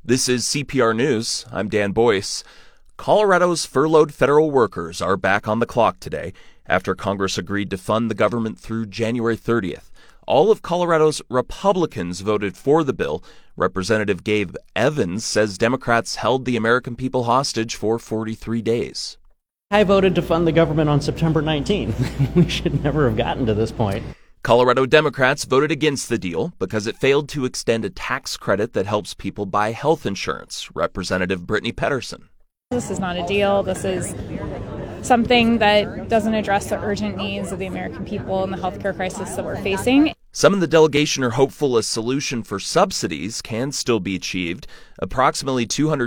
This is CPR News. I'm Dan Boyce. Colorado's furloughed federal workers are back on the clock today after Congress agreed to fund the government through January 30th. All of Colorado's Republicans voted for the bill. Representative Gabe Evans says Democrats held the American people hostage for 43 days. I voted to fund the government on September 19. We should never have gotten to this point. Colorado Democrats voted against the deal because it failed to extend a tax credit that helps people buy health insurance. Representative Brittany Pedersen. This is not a deal. This is something that doesn't address the urgent needs of the American people and the healthcare crisis that we're facing. Some in the delegation are hopeful a solution for subsidies can still be achieved. Approximately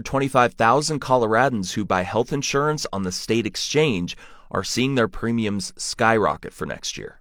225,000 Coloradans who buy health insurance on the state exchange are seeing their premiums skyrocket for next year.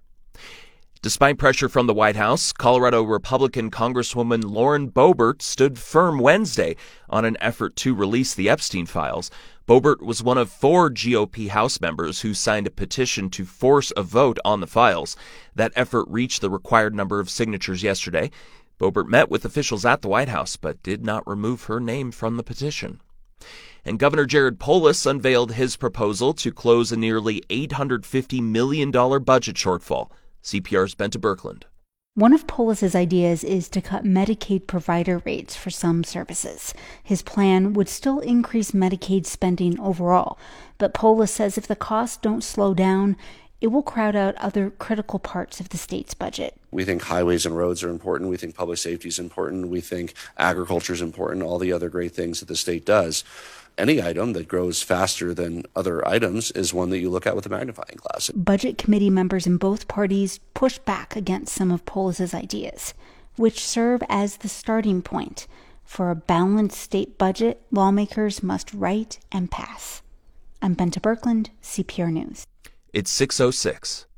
Despite pressure from the White House, Colorado Republican Congresswoman Lauren Boebert stood firm Wednesday on an effort to release the Epstein files. Boebert was one of 4 GOP House members who signed a petition to force a vote on the files. That effort reached the required number of signatures yesterday. Boebert met with officials at the White House but did not remove her name from the petition. And Governor Jared Polis unveiled his proposal to close a nearly $850 million budget shortfall. CPR's Benta Birkeland. One of Polis's ideas is to cut Medicaid provider rates for some services. His plan would still increase Medicaid spending overall, but Polis says if the costs don't slow down, it will crowd out other critical parts of the state's budget. We think highways and roads are important. We think public safety is important. We think agriculture is important, all the other great things that the state does. Any item that grows faster than other items is one that you look at with a magnifying glass. Budget committee members in both parties pushed back against some of Polis's ideas, which serve as the starting point. For a balanced state budget, lawmakers must write and pass. I'm Benta Birkeland, CPR News. It's 6:06.